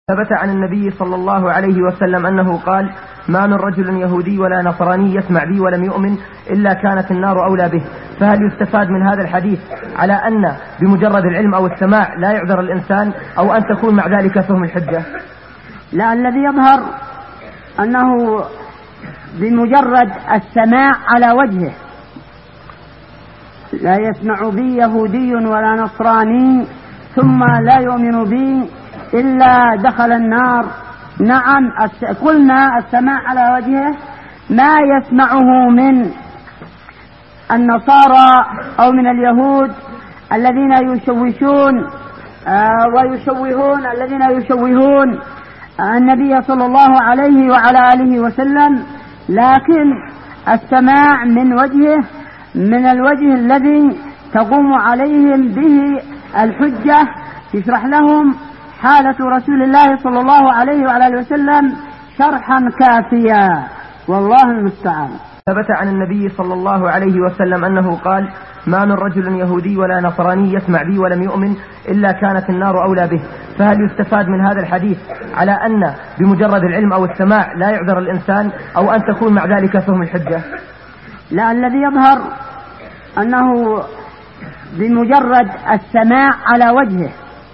ثبت عن النبي صلى الله عليه وسلم أنه قال: ما من رجل يهودي ولا نصراني يسمع بي ولم يؤمن إلا كانت النار أولى به. فهل يستفاد من هذا الحديث على أن بمجرد العلم أو السماع لا يعذر الإنسان، أو أن تكون مع ذلك فهم الحجة؟ لا، الذي يظهر أنه بمجرد السماع على وجهه، لا يسمع بي يهودي ولا نصراني ثم لا يؤمن بي إلا دخل النار. نعم، قلنا السماع على وجهه ما يسمعه من النصارى أو من اليهود الذين يشوهون النبي صلى الله عليه وعلى آله وسلم، لكن السماع من وجهه من الوجه الذي تقوم عليهم به الحجة، يشرح لهم حالة رسول الله صلى الله عليه وعلى آله وسلم شرحا كافيا، والله المستعان. ثبت عن النبي صلى الله عليه وسلم أنه قال: ما من رجل يهودي ولا نصراني يسمع بي ولم يؤمن إلا كانت النار أولى به. فهل يستفاد من هذا الحديث على أن بمجرد العلم أو السماع لا يعذر الإنسان، أو أن تكون مع ذلك فهم الحجة؟ لا، الذي يظهر أنه بمجرد السماع على وجهه،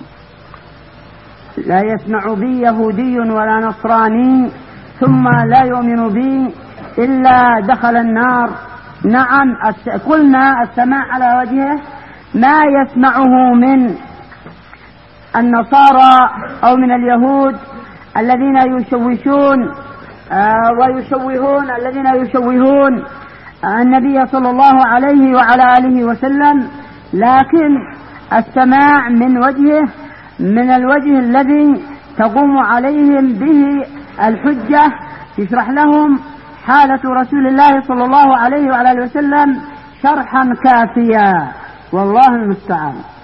لا يسمع بي يهودي ولا نصراني ثم لا يؤمن بي إلا دخل النار. نعم، قلنا السماع على وجهه ما يسمعه من النصارى أو من اليهود الذين يشوهون النبي صلى الله عليه وعلى آله وسلم، لكن السماع من وجهه من الوجه الذي تقوم عليهم به الحجة، يشرح لهم حالة رسول الله صلى الله عليه وعلى آله وسلم شرحا كافيا، والله المستعان.